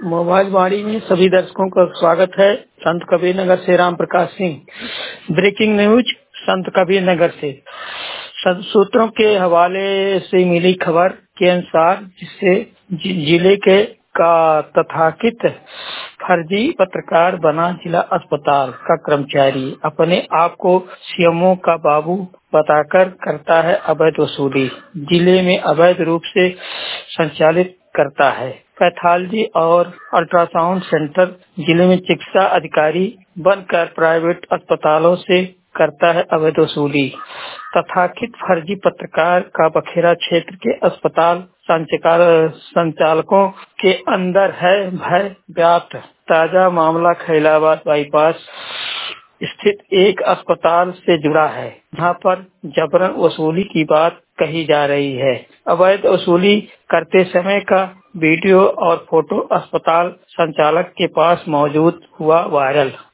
Mobile वाणी में सभी दर्शकों का स्वागत है। संत कबीर नगर से राम प्रकाश सिंह। ब्रेकिंग न्यूज संत कबीर नगर से सूत्रों के हवाले से मिली खबर के अनुसार जिससे जिले के का तथाकथित फर्जी पत्रकार बना जिला अस्पताल का कर्मचारी अपने आप को सीएमओ का बाबू बताकर करता है अवैध वसूली। जिले में अवैध रूप से संचालित करता है पैथोलॉजी और अल्ट्रासाउंड सेंटर। जिले में चिकित्सा अधिकारी बनकर प्राइवेट अस्पतालों से करता है अवैध वसूली। तथाकथित फर्जी पत्रकार का बखेरा क्षेत्र के अस्पताल संचालकों के अंदर है भय व्याप्त। ताजा मामला खैलाबाद बाईपास स्थित एक अस्पताल से जुड़ा है, जहां पर जबरन वसूली की बात कही जा रही है। अवैध वसूली करते समय का वीडियो और फोटो अस्पताल संचालक के पास मौजूद हुआ वायरल।